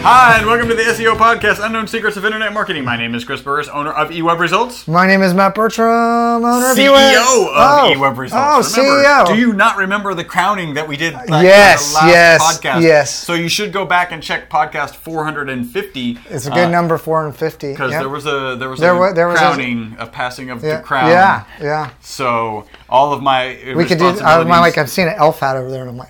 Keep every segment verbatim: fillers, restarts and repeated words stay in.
Hi, and welcome to the S E O Podcast, Unknown Secrets of Internet Marketing. My name is Chris Burris, owner of eWeb Results. My name is Matt Bertram, owner C E O of eWeb. of oh. eWeb Results. Oh, remember, C E O. Do you not remember the crowning that we did back yes, in the last yes, podcast? Yes, So you should go back and check podcast four hundred fifty. It's a good uh, number, four hundred fifty. Because yep. there was a there was there a was, there was crowning, a, a passing of yeah, the crown. Yeah, yeah. So all of my we could do. I, my, like I'm seeing an elf hat over there, and I'm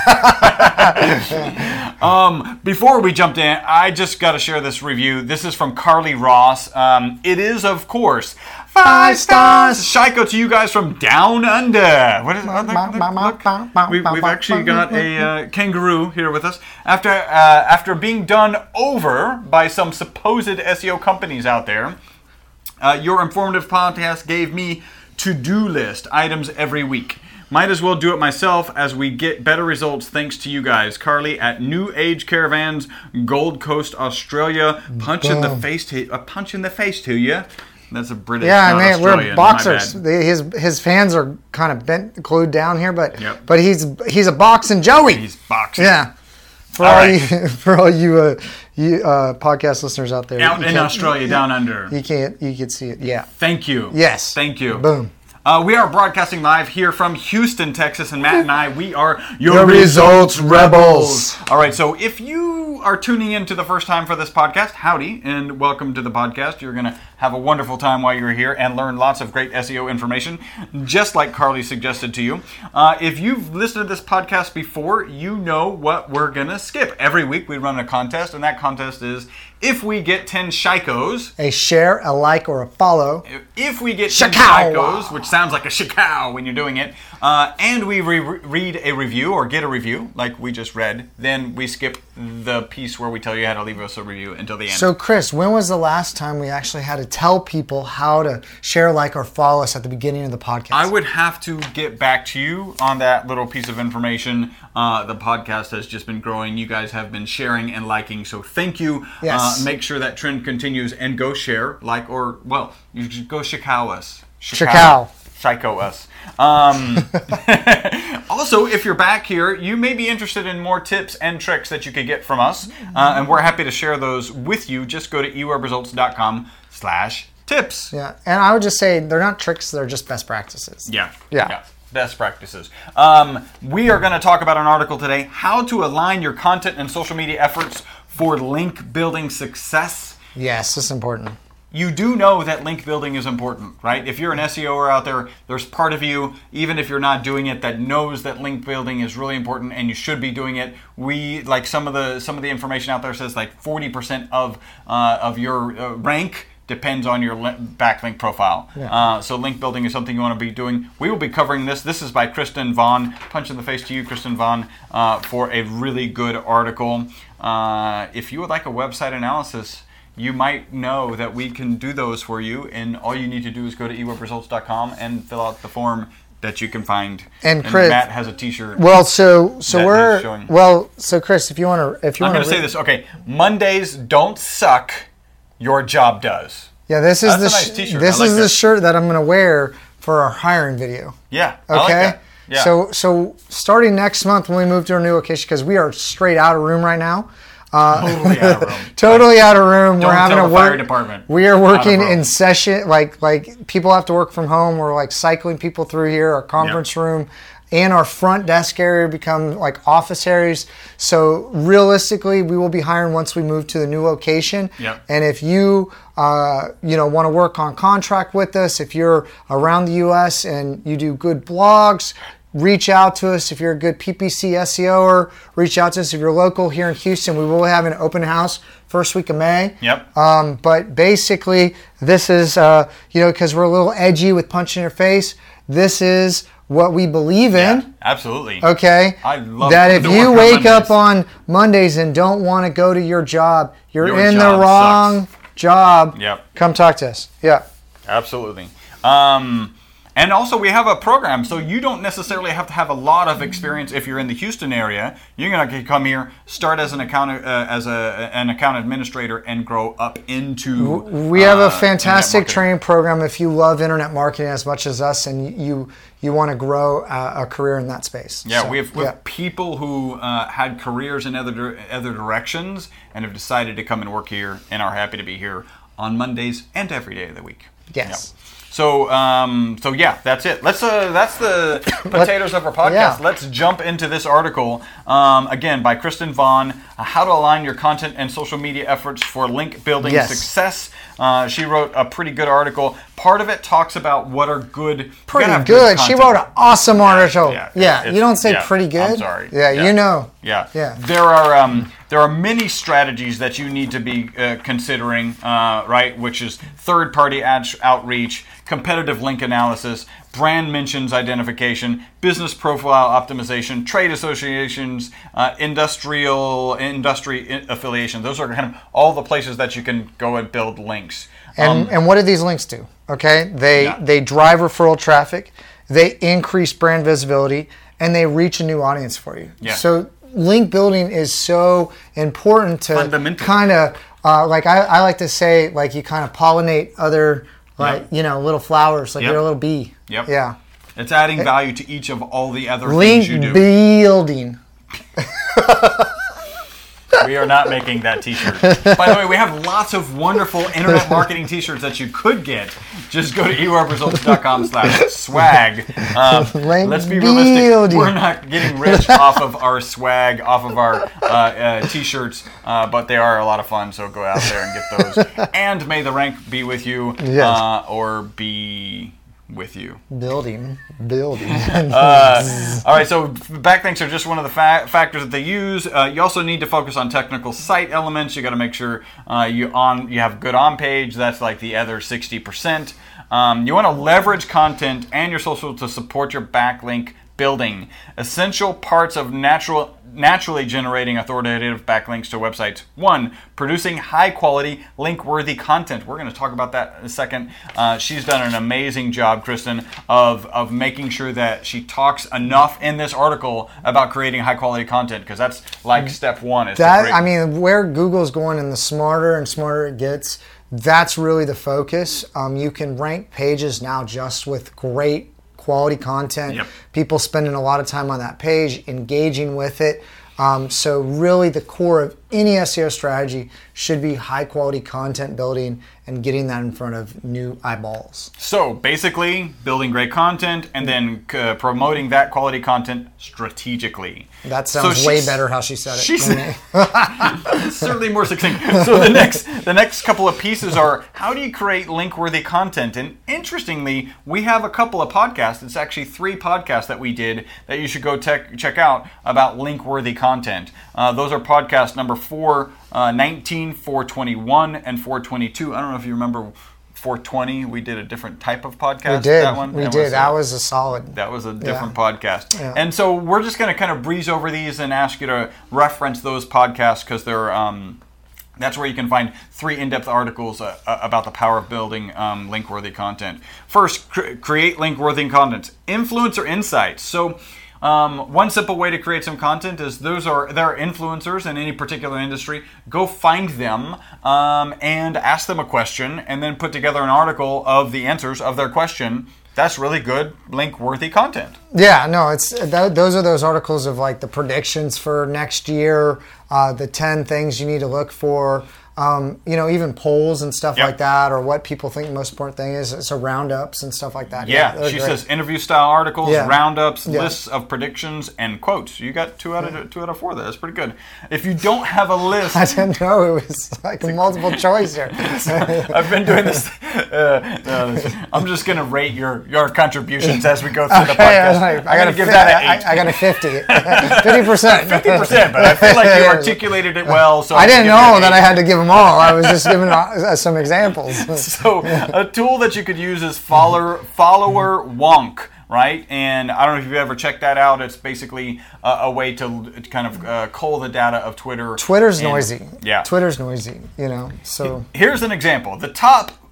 like. um, before we jumped in, I just got to share this review. This is from Carly Ross. Um, it is, of course, five stars. Shiko to you guys from Down Under. What is it? Look, look. We, we've actually got a uh, kangaroo here with us. After uh, after being done over by some supposed S E O companies out there, uh, your informative podcast gave me to-do list items every week. Might as well do it myself as we get better results thanks to you guys. Carly at New Age Caravans, Gold Coast, Australia. Punch Boom. in the face to a punch in the face to you. That's a British. Yeah, not man, Australian. we're boxers. His his fans are kind of bent, glued down here, but yep. but he's he's a boxing Joey. He's boxing. Yeah. For all, all right. you for all you uh, you uh, podcast listeners out there, out in Australia, down under. You can't you can see it. Yeah. Thank you. Yes. Thank you. Boom. Uh, we are broadcasting live here from Houston, Texas, and Matt and I, we are your, your Results, results Rebels. All right, so if you are tuning in to the first time for this podcast, howdy, and welcome to the podcast. You're going to have a wonderful time while you're here and learn lots of great S E O information, just like Carly suggested to you. Uh, if you've listened to this podcast before, you know what we're going to skip. Every week we run a contest, and that contest is if we get ten Shikos. A share, a like, or a follow. If we get ten Shikos, which sounds like a shikow when you're doing it, uh, and we re- read a review or get a review like we just read, then we skip the piece where we tell you how to leave us a review until the end. So, Chris, when was the last time we actually had to tell people how to share, like, or follow us at the beginning of the podcast? I would have to get back to you on that little piece of information. Uh, the podcast has just been growing. You guys have been sharing and liking, so thank you. Yes. Uh, make sure that trend continues and go share, like, or, well, you should go shikow us. Shikow. Shiko us. Um, also, if you're back here, you may be interested in more tips and tricks that you could get from us, uh, and we're happy to share those with you. Just go to ewebresults.com slash tips. Yeah, and I would just say they're not tricks, they're just best practices. Yeah. Yeah. yeah. Best practices. Um, we are going to talk about an article today, how to align your content and social media efforts for link building success. Yes, it's important. You do know that link building is important, right? If you're an S E O out there, there's part of you, even if you're not doing it, that knows that link building is really important and you should be doing it. We, like some of the some of the information out there says like forty percent of uh, of your uh, rank depends on your backlink profile. Yeah. Uh, so link building is something you want to be doing. We will be covering this. This is by Kristen Vaughn. Punch in the face to you, Kristen Vaughn, uh, for a really good article. Uh, if you would like a website analysis, you might know that we can do those for you, and all you need to do is go to ewebresults dot com and fill out the form that you can find. And Chris, and Matt has a T-shirt. Well, so so we're well, so Chris, if you want to, if you I'm want to say this, okay? Mondays don't suck. Your job does. Yeah, this is That's the a nice sh- T-shirt. this I like is that. the shirt that I'm going to wear for our hiring video. Yeah. Okay. I like that. Yeah. So so starting next month when we move to our new location, because we are straight out of room right now. Uh, totally out of room. totally out of room. Don't We're having tell to the work. fire department. We are working Out of room. in session. Like like people have to work from home. We're like cycling people through here. Our conference Yep. room and our front desk area become like office areas. So realistically, we will be hiring once we move to the new location. Yep. And if you uh, you know want to work on contract with us, if you're around the U S and you do good blogs, reach out to us. If you're a good P P C S E O er, reach out to us. If you're local here in Houston, we will have an open house first week of May. Yep. Um, but basically, this is, uh, you know, because we're a little edgy with punch in your face, this is what we believe in. Yeah, absolutely. Okay? I love that to if work you on wake Mondays. up on Mondays and don't want to go to your job, you're Your in the job wrong sucks. job. Yep. Come talk to us. Yeah. Absolutely. Um, And also, we have a program, so you don't necessarily have to have a lot of experience if you're in the Houston area. You're going to come here, start as an account uh, as a an account administrator, and grow up into. We have uh, a fantastic training program if you love internet marketing as much as us, and you you want to grow a, a career in that space. Yeah, so, we have, we have yeah. people who uh, had careers in other other directions and have decided to come and work here, and are happy to be here on Mondays and every day of the week. Yes. Yep. So, um, so yeah, that's it. Let's. Uh, that's the potatoes of our podcast. Yeah. Let's jump into this article um, again by Kristen Vaughn. Uh, how to align your content and social media efforts for link building Yes. success. Uh, she wrote a pretty good article. Part of it talks about what are good. Pretty good. good. She wrote an awesome article. Yeah, Yeah, it's- you don't say yeah, pretty good. I'm sorry. Yeah, Yeah. you know. Yeah. Yeah. There are um, there are many strategies that you need to be uh, considering, uh, right? Which is third-party ad outreach, competitive link analysis, brand mentions identification, business profile optimization, trade associations, uh, industrial industry affiliation. Those are kind of all the places that you can go and build links. And Um, and what do these links do? Okay, they Yeah. they drive referral traffic, they increase brand visibility, and they reach a new audience for you. Yeah. So link building is so important to Fundamental. kind of uh, like I, I like to say like you kind of pollinate other like Yep. you know little flowers like Yep. you're a little bee. Yep. Yeah. It's adding value to each of all the other Link things you do. building. We are not making that t-shirt. By the way, we have lots of wonderful internet marketing t-shirts that you could get. Just go to e web results dot com slash swag. Um, Link let's be realistic. building. We're not getting rich off of our swag, off of our uh, uh, t-shirts, uh, but they are a lot of fun, so go out there and get those. And may the rank be with you, Yes. uh, or be with you. Building. Building. Uh, all right, so backlinks are just one of the fa- factors that they use. Uh, you also need to focus on technical site elements. You got to make sure uh, you on you have good on page. That's like the other sixty percent. Um, you want to leverage content and your social to support your backlink building. Essential parts of natural naturally generating authoritative backlinks to websites. One, producing high quality, link worthy content. We're going to talk about that in a second. Uh, she's done an amazing job, Kristen, of, of making sure that she talks enough in this article about creating high quality content, because that's like step one. Is to That create- I mean, where Google's going, and the smarter and smarter it gets, that's really the focus. Um, you can rank pages now just with great quality content. Yep. People spending a lot of time on that page, engaging with it. Um, so really, the core of any S E O strategy should be high quality content building and getting that in front of new eyeballs. So basically, building great content and then uh, promoting that quality content strategically. That So sounds way she's- better how she said it. She's than me. certainly more succinct. So the next, the next couple of pieces are how do you create link-worthy content? And interestingly, we have a couple of podcasts. It's actually three podcasts that we did that you should go tech, check out about link-worthy content. Uh, those are podcast number four nineteen, four twenty-one, and four twenty-two. I don't know if you remember four twenty. We did a different type of podcast. We did. That one. We That did. was, that uh, was a solid. That was a different Yeah. podcast. Yeah. And so we're just going to kind of breeze over these and ask you to reference those podcasts because they're um, that's where you can find three in-depth articles uh, uh, about the power of building um, link-worthy content. First, cr- create link-worthy content. Influencer insights. So um, one simple way to create some content is those are there are influencers in any particular industry. Go find them um, and ask them a question, and then put together an article of the answers of their question. That's really good link-worthy content. Yeah, no, it's th- those are those articles of like the predictions for next year, uh, the ten things you need to look for, um, you know, even polls and stuff Yep. like that, or what people think the most important thing is. So roundups and stuff like that. Yeah, they're she great. says interview-style articles, Yeah. roundups, Yeah. lists of predictions, and quotes. You got two out of two out of four there. That's pretty good. If you don't have a list, I didn't know it was like a multiple choice here. I've been doing this. Uh, no, this- I'm just gonna rate your your contributions as we go through the Okay, podcast. I, I'm I got gonna a give fi- that I, an eight. I got a fifty, fifty percent, fifty percent, but I feel like you articulated it well. So I I'm didn't gonna give know it an that I eight. had to give them all. I was just giving uh, some examples. So a tool that you could use is follower follower wonk, right? And I don't know if you've ever checked that out. It's basically a, a way to kind of uh, cull the data of Twitter. Twitter's And- noisy. Yeah. Twitter's noisy. You know, so Here's an example. The top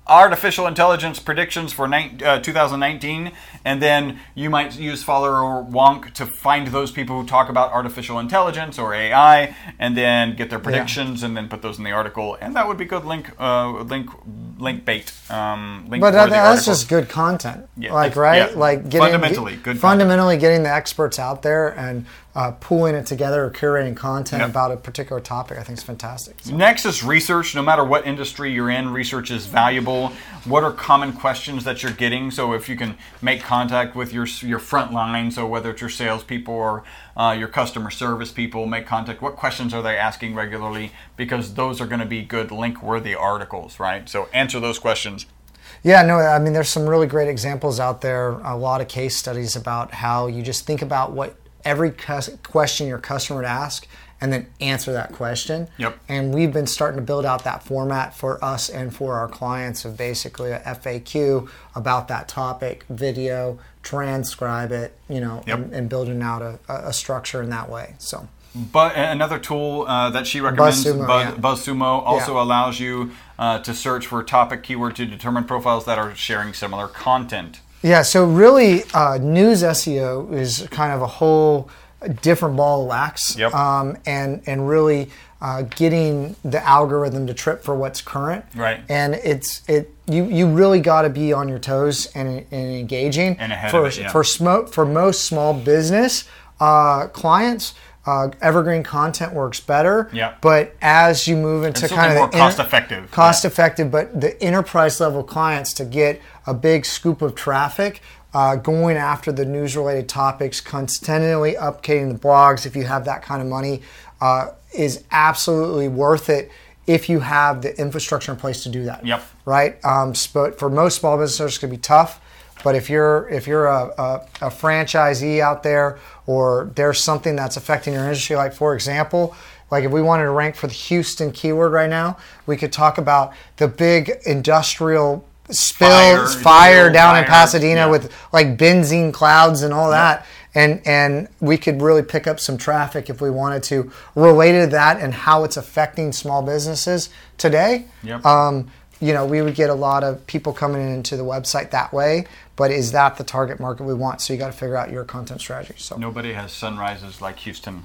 artificial intelligence predictions for ni- uh, two thousand nineteen, and then you might use follower wonk to find those people who talk about artificial intelligence or A I, and then get their predictions, yeah. and then put those in the article, and that would be good link uh, link link bait. Um, link but that, that's just good content, yeah, like right, yeah. like getting, fundamentally good, fundamentally content. Getting the experts out there and uh, pooling it together or curating content yep. about a particular topic. I think is fantastic. So. Next is research. No matter what industry you're in, research is valuable. What are common questions that you're getting? So if you can make contact with your your front line, so whether it's your salespeople or uh, your customer service people, make contact. What questions are they asking regularly? Because those are going to be good link-worthy articles, right? So answer those questions. Yeah, no, I mean, there's some really great examples out there, a lot of case studies about how you just think about what every question your customer would ask and then answer that question. Yep. And we've been starting to build out that format for us and for our clients of basically a F A Q about that topic, video, transcribe it, you know, yep. and, and building out a, a structure in that way. So. But another tool uh, that she recommends, BuzzSumo, Buzz, yeah. BuzzSumo, also yeah. allows you uh, to search for topic keyword to determine profiles that are sharing similar content. Yeah, so really, uh, news S E O is kind of a whole different ball of wax, yep. um, and and really uh, getting the algorithm to trip for what's current. Right. And it's it you you really got to be on your toes and, and engaging. And ahead for of it, yeah. for smo- for most small business uh, clients. Uh, evergreen content works better, yeah. but as you move into it's kind of more the cost effective, cost yeah. effective, but the enterprise level clients to get a big scoop of traffic, uh, going after the news related topics, continually updating the blogs, if you have that kind of money, uh, is absolutely worth it if you have the infrastructure in place to do that. Yep. Right. Um, but for most small businesses, it's going to be tough. But if you're if you're a, a, a franchisee out there, or there's something that's affecting your industry, like for example, like if we wanted to rank for the Houston keyword right now, we could talk about the big industrial spill fire, fire down fire, in Pasadena yeah. with like benzene clouds and all that. Yeah. And and we could really pick up some traffic if we wanted to, related to that and how it's affecting small businesses today. Yep. Um, you know, we would get a lot of people coming into the website that way, but is that the target market we want? So you got to figure out your content strategy. So nobody has sunrises like Houston.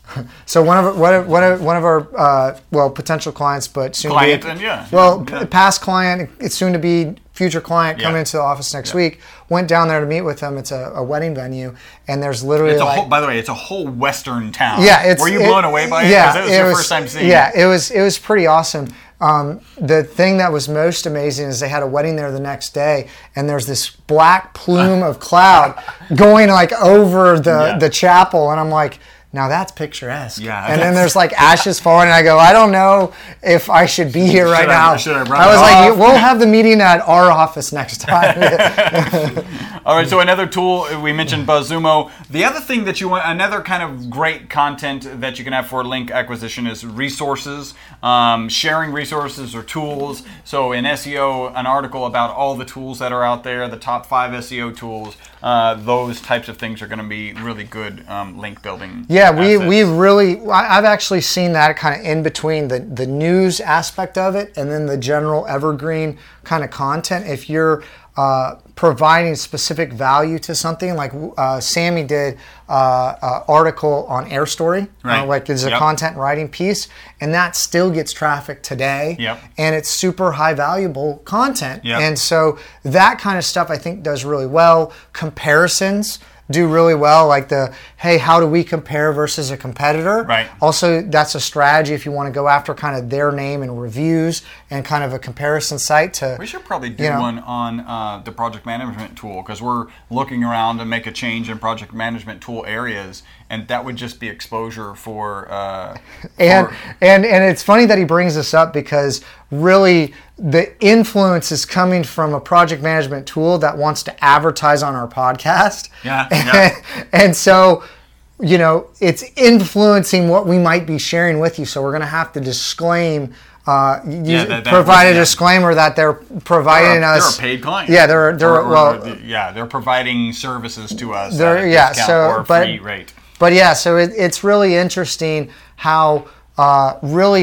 So one of one of one of, one of our uh, well potential clients, but soon client to be, and yeah, well yeah. past client, it's soon to be future client coming yeah. into the office next yeah. week. Went down there to meet with them. It's a, a wedding venue, and there's literally it's a like, whole, by the way, it's a whole Western town. Yeah, it's, were you it, blown away by it? Yeah, Because it was it your was, first time seeing yeah, it. it was it was pretty awesome. Um, the thing that was most amazing is they had a wedding there the next day, and there's this black plume of cloud going like over the, yeah. the chapel, and I'm like, now that's picturesque. Yeah, and then there's like ashes falling, and I go, I don't know if I should be here right should now. I, should I, run I was like, off? We'll have the meeting at our office next time. All right, so another tool, we mentioned BuzzSumo. The other thing that you want, another kind of great content that you can have for link acquisition is resources, um, sharing resources or tools. So in S E O, an article about all the tools that are out there, the top five S E O tools, uh, those types of things are going to be really good um, link building. Yeah, we assets. we really, I've actually seen that kind of in between the, the news aspect of it and then the general evergreen kind of content. If you're uh, providing specific value to something, like uh, Sammy did uh, an article on Air Story, right. uh, like there's a yep. content writing piece, and that still gets traffic today, yep. and it's super high valuable content. Yep. And so that kind of stuff I think does really well. Comparisons do really well, like the, hey, how do we compare versus a competitor? Right. Also, that's a strategy if you want to go after kind of their name and reviews and kind of a comparison site to... We should probably do you know, one on uh, the project management tool, because we're looking around to make a change in project management tool areas, and that would just be exposure for... Uh, and, for and, and it's funny that he brings this up, because really the influence is coming from a project management tool that wants to advertise on our podcast. Yeah. yeah. And so, you know, it's influencing what we might be sharing with you. So we're going to have to disclaim, uh, Yeah, use, that- that provide was- a yeah. disclaimer that they're providing they're a, us. They're a paid client. Yeah, they're they're Or- or- well. yeah, they're providing services to us. They're- at a yeah, discount so- or a but- free rate. But yeah, so it, it's really interesting how uh, really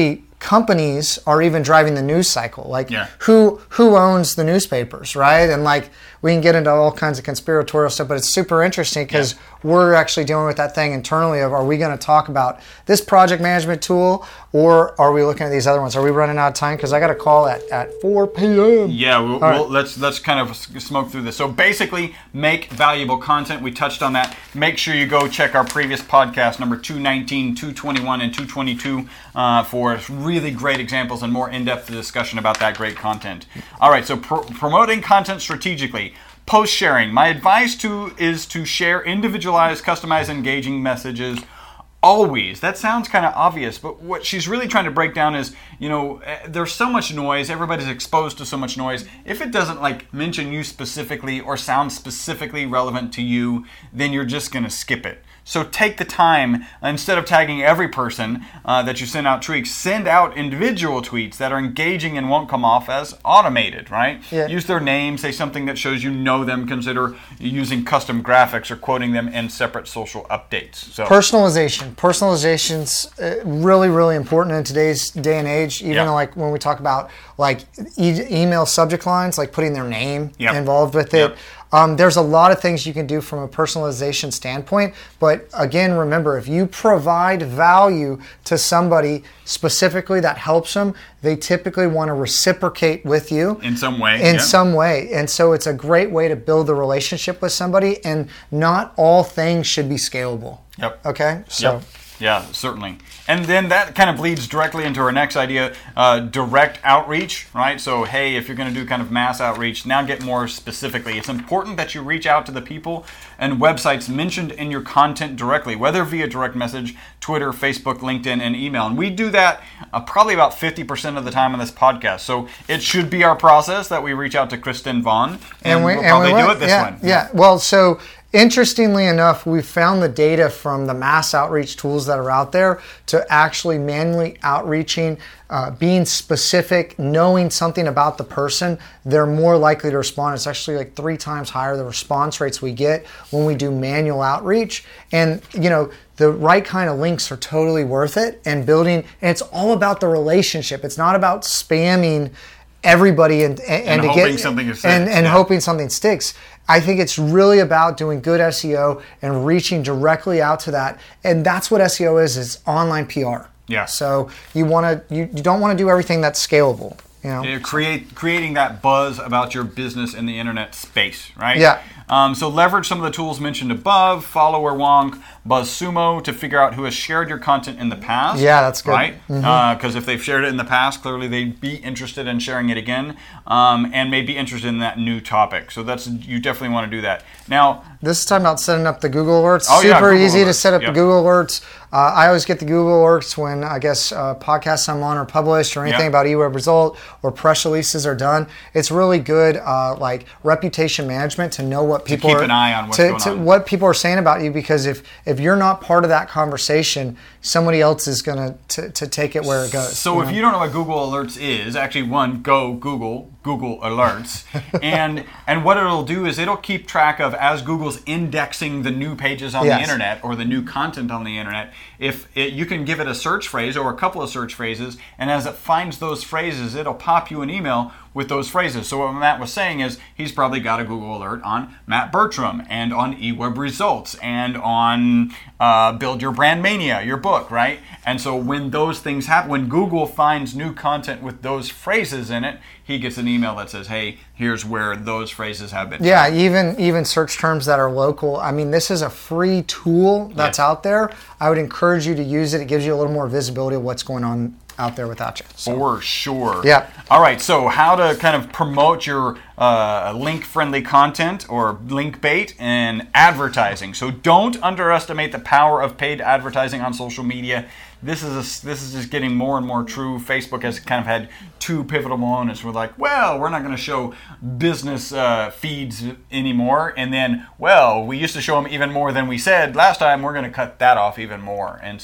companies are even driving the news cycle. Like Yeah. who who owns the newspapers, right? And like we can get into all kinds of conspiratorial stuff, but it's super interesting because Yeah. we're actually dealing with that thing internally of, are we going to talk about this project management tool, or are we looking at these other ones? Are we running out of time? Because I got a call at, at four p.m. Yeah, we'll, right. we'll, let's let's kind of s- smoke through this. So basically, make valuable content. We touched on that. Make sure you go check our previous podcast, number two nineteen, two twenty-one, and two twenty-two, uh, for really great examples and more in-depth discussion about that great content. All right, so pro- promoting content strategically. Post sharing. My advice to is to share individualized, customized, engaging messages. Always. That sounds kind of obvious, but what she's really trying to break down is, you know, eh, there's so much noise. Everybody's exposed to so much noise. If it doesn't like mention you specifically or sound specifically relevant to you, then you're just going to skip it. So take the time, instead of tagging every person uh, that you send out tweets, send out individual tweets that are engaging and won't come off as automated, right? Yeah. Use their name, say something that shows you know them, consider using custom graphics or quoting them in separate social updates. So Personalization. Personalization's uh, really, really important in today's day and age. Even Yeah. like when we talk about like e- email subject lines, like putting their name Yep. involved with it. Yep. Um, there's a lot of things you can do from a personalization standpoint. But again, remember, if you provide value to somebody specifically that helps them, they typically want to reciprocate with you in some way. in yeah. some way. And so it's a great way to build the relationship with somebody, and not all things should be scalable. Yep. Okay? So Yep. Yeah, certainly. And then that kind of leads directly into our next idea, uh, direct outreach, right? So, hey, if you're going to do kind of mass outreach, now get more specifically. It's important that you reach out to the people and websites mentioned in your content directly, whether via direct message, Twitter, Facebook, LinkedIn, and email. And we do that uh, probably about fifty percent of the time on this podcast. So it should be our process that we reach out to Kristen Vaughn, and, we, we'll and probably we do went- it this yeah, one. Yeah. Well, so interestingly enough, we found the data from the mass outreach tools that are out there to actually manually outreaching, uh, being specific, knowing something about the person, they're more likely to respond. It's actually like three times higher the response rates we get when we do manual outreach. And, you know, the right kind of links are totally worth it, and building, and it's all about the relationship. It's not about spamming everybody and and, And to hoping get something sticks, and, and yeah. hoping something sticks. I think it's really about doing good S E O and reaching directly out to that, and that's what S E O is: is online P R. Yeah. So you want to you, you don't want to do everything that's scalable. You know. Yeah, create creating that buzz about your business in the internet space, right? Yeah. Um, so leverage some of the tools mentioned above. Follower Wonk, BuzzSumo to figure out who has shared your content in the past. Yeah, that's good. Right? Because if they've shared it in the past, clearly they'd be interested in sharing it again, um, and may be interested in that new topic. So that's you definitely want to do that. Now, This is talking about setting up the Google Alerts. Oh, yeah, Super Google easy to Alerts. set up Yep. the Google Alerts. Uh, I always get the Google Alerts when I guess uh, podcasts I'm on are published, or anything Yep. about eWeb Result or press releases are done. It's really good, uh, like reputation management, to know what people keep are an eye on what's to, going to on. what people are saying about you. Because if if you're not part of that conversation, somebody else is going to to take it where it goes. So if you don't know what Google Alerts is, actually one, go Google Google Alerts. and and what it'll do is it'll keep track of, as Google's indexing the new pages on Yes. the internet or the new content on the internet, if it, you can give it a search phrase or a couple of search phrases, and as it finds those phrases, it'll pop you an email with those phrases. So what Matt was saying is he's probably got a Google alert on Matt Bertram and on eWeb Results and on uh, Build Your Brand Mania, your book, right? And so when those things happen, when Google finds new content with those phrases in it, he gets an email that says, hey, here's where those phrases have been. Yeah, even even search terms that are local. I mean, this is a free tool that's Yeah. out there. I would encourage you to use it. It gives you a little more visibility of what's going on out there without you. So, For sure. Yeah. All right. So, how to kind of promote your uh, link-friendly content or link bait and advertising. So, don't underestimate the power of paid advertising on social media. This is a, this is just getting more and more true. Facebook has kind of had two pivotal moments. We're like, well, we're not going to show business uh, feeds anymore, and then, well, we used to show them even more than we said last time. We're going to cut that off even more, and so.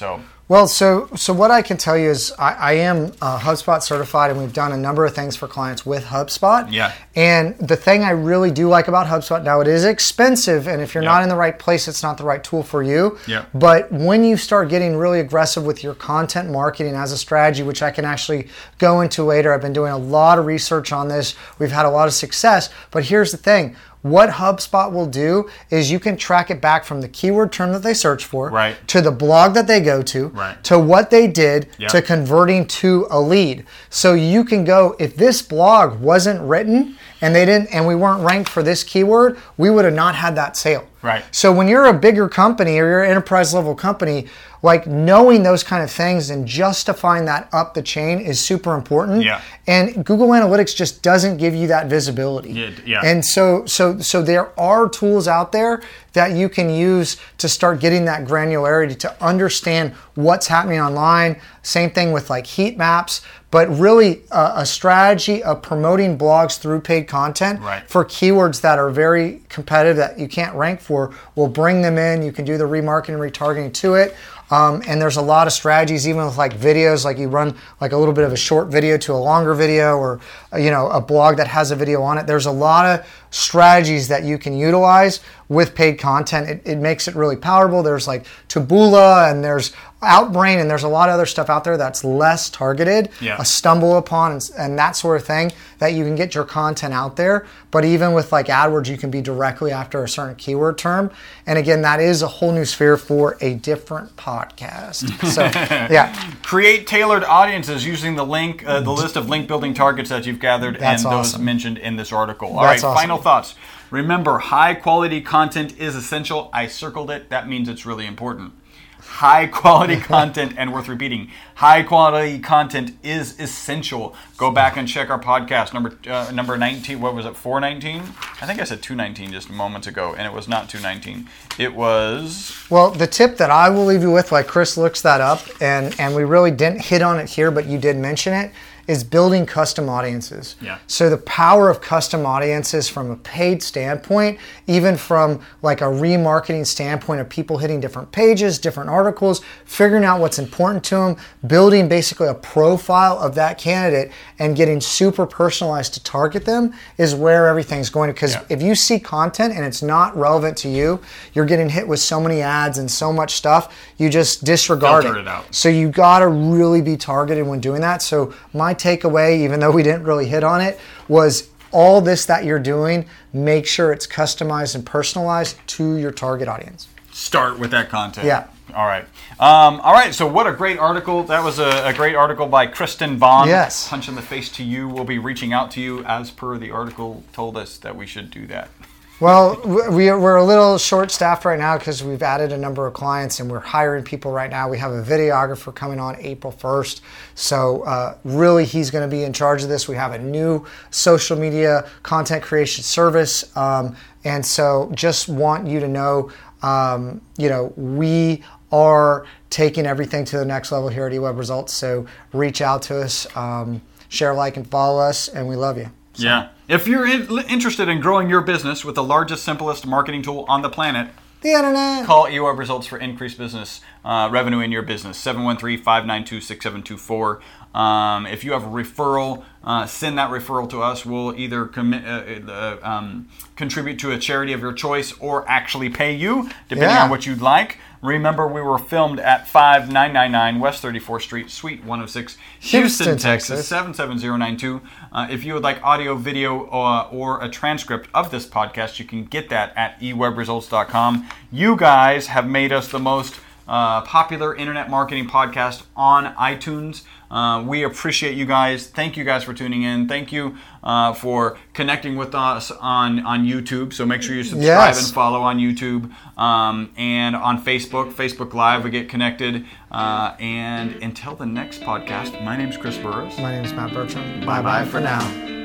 Well, so so what I can tell you is I, I am uh, HubSpot certified, and we've done a number of things for clients with HubSpot. Yeah. And the thing I really do like about HubSpot, now it is expensive, and if you're Yeah. not in the right place, it's not the right tool for you. Yeah. But when you start getting really aggressive with your content marketing as a strategy, which I can actually go into later, I've been doing a lot of research on this. We've had a lot of success. But here's the thing. What HubSpot will do is you can track it back from the keyword term that they search for, Right. to the blog that they go to, Right. to what they did, Yeah. to converting to a lead. So you can go, if this blog wasn't written and they didn't, and we weren't ranked for this keyword, we would have not had that sale. Right. So when you're a bigger company or you're an enterprise level company, like knowing those kind of things and justifying that up the chain is super important. Yeah. And Google Analytics just doesn't give you that visibility. Yeah, yeah. And so so so there are tools out there that you can use to start getting that granularity to understand what's happening online. Same thing with like heat maps, but really uh, a strategy of promoting blogs through paid content Right. for keywords that are very competitive that you can't rank for. We'll bring them in. You can do the remarketing, retargeting to it. Um, and there's a lot of strategies, even with like videos, like you run like a little bit of a short video to a longer video, or uh, you know, a blog that has a video on it. There's a lot of strategies that you can utilize with paid content. It, it makes it really powerful. There's like Taboola and there's Outbrain, and there's a lot of other stuff out there that's less targeted, Yeah. a stumble upon and, and that sort of thing, that you can get your content out there. But even with like AdWords, you can be directly after a certain keyword term. And again, that is a whole new sphere for a different podcast. So yeah, Create tailored audiences using the link, uh, the list of link building targets that you've gathered That's and those awesome. mentioned in this article. All That's right, awesome. final thoughts. Remember, high quality content is essential. I circled it. That means it's really important. High quality content, and worth repeating, high quality content is essential. Go back and check our podcast, number uh, number nineteen. What was it, four nineteen? I think I said two nineteen just moments ago, and it was not two nineteen. It was... well, the tip that I will leave you with, like Chris looks that up, and, and we really didn't hit on it here, but you did mention it, is building custom audiences. Yeah. So the power of custom audiences from a paid standpoint, even from like a remarketing standpoint of people hitting different pages, different articles, figuring out what's important to them, building basically a profile of that candidate and getting super personalized to target them is where everything's going. Because Yeah. if you see content and it's not relevant to you, you're getting hit with so many ads and so much stuff, you just disregard Filter it. it out. So you got to really be targeted when doing that. So my takeaway, even though we didn't really hit on it, was all this that you're doing, make sure it's customized and personalized to your target audience. Start with that content. Yeah. All right. Um, all right. So what a great article. That was a, a great article by Kristen Bond. Yes. Punch in the face to you. We'll be reaching out to you as per the article told us that we should do that. Well, we are, we're a little short-staffed right now because we've added a number of clients and we're hiring people right now. We have a videographer coming on April first. So uh, really, he's going to be in charge of this. We have a new social media content creation service. Um, and so just want you to know, um, you know, we are taking everything to the next level here at eWeb Results. So reach out to us, um, share, like, and follow us, and we love you. So. Yeah. If you're in, interested in growing your business with the largest, simplest marketing tool on the planet, The internet. call eWeb Results for increased business uh, revenue in your business, seven one three, five nine two, six seven two four. Um, if you have a referral, uh, send that referral to us. We'll either commit, uh, uh, um, contribute to a charity of your choice or actually pay you, depending Yeah. on what you'd like. Remember, we were filmed at five nine nine nine West thirty-fourth Street, Suite one oh six, Houston, Houston, Texas, Texas. seven seven zero nine two. Uh, if you would like audio, video, uh, or a transcript of this podcast, you can get that at e web results dot com. You guys have made us the most uh, popular internet marketing podcast on iTunes. Uh, we appreciate you guys. Thank you guys for tuning in. Thank you uh, for connecting with us on, on YouTube. So make sure you subscribe Yes. and follow on YouTube, um, and on Facebook, Facebook Live, we get connected. Uh, and until the next podcast, my name's Chris Burris. My name is Matt Bertram. Bye-bye Bye-bye for for now.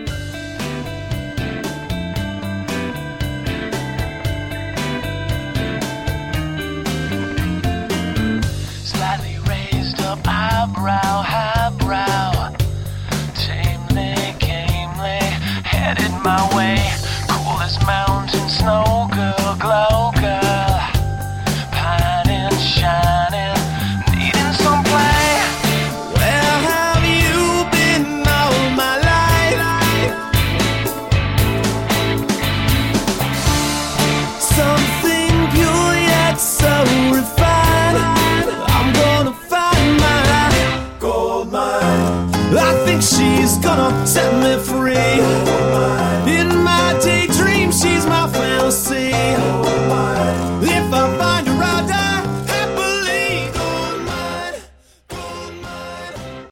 Slightly raised up eyebrow, highbrow, tamely, gamely, headed my way. Cool as mountain snow, girl, glow, girl, pining, shining, needing some thinks she's gonna set me free.